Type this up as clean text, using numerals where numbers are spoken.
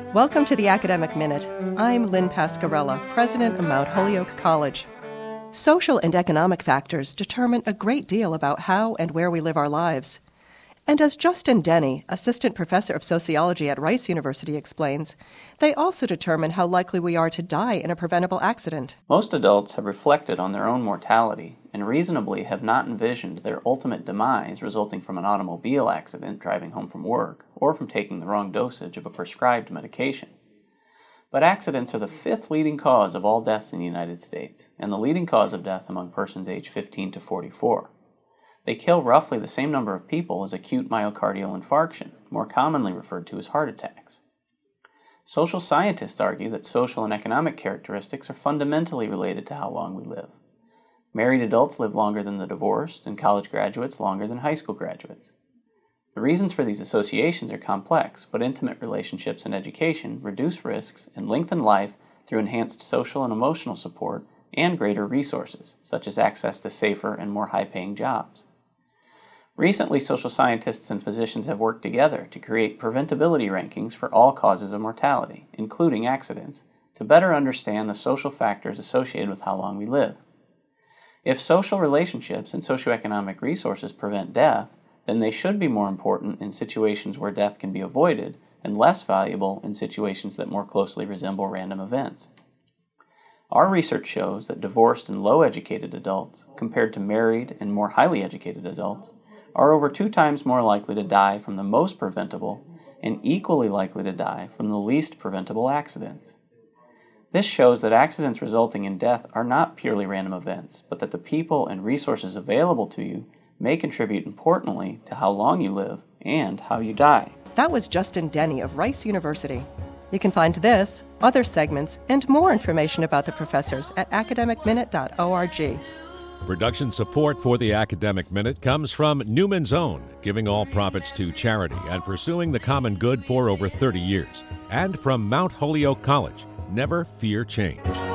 Welcome to the Academic Minute. I'm Lynn Pascarella, president of Mount Holyoke College. Social and economic factors determine a great deal about how and where we live our lives. And as Justin Denny, assistant professor of sociology at Rice University, explains, they also determine how likely we are to die in a preventable accident. Most adults have reflected on their own mortality and reasonably have not envisioned their ultimate demise resulting from an automobile accident driving home from work or from taking the wrong dosage of a prescribed medication. But accidents are the fifth leading cause of all deaths in the United States and the leading cause of death among persons aged 15 to 44. They kill roughly the same number of people as acute myocardial infarction, more commonly referred to as heart attacks. Social scientists argue that social and economic characteristics are fundamentally related to how long we live. Married adults live longer than the divorced, and college graduates longer than high school graduates. The reasons for these associations are complex, but intimate relationships and education reduce risks and lengthen life through enhanced social and emotional support and greater resources, such as access to safer and more high-paying jobs. Recently, social scientists and physicians have worked together to create preventability rankings for all causes of mortality, including accidents, to better understand the social factors associated with how long we live. If social relationships and socioeconomic resources prevent death, then they should be more important in situations where death can be avoided and less valuable in situations that more closely resemble random events. Our research shows that divorced and low-educated adults, compared to married and more highly educated adults, are over 2 times more likely to die from the most preventable and equally likely to die from the least preventable accidents. This shows that accidents resulting in death are not purely random events, but that the people and resources available to you may contribute importantly to how long you live and how you die. That was Justin Denny of Rice University. You can find this, other segments, and more information about the professors at academicminute.org. Production support for the Academic Minute comes from Newman's Own, giving all profits to charity and pursuing the common good for over 30 years. And from Mount Holyoke College, never fear change.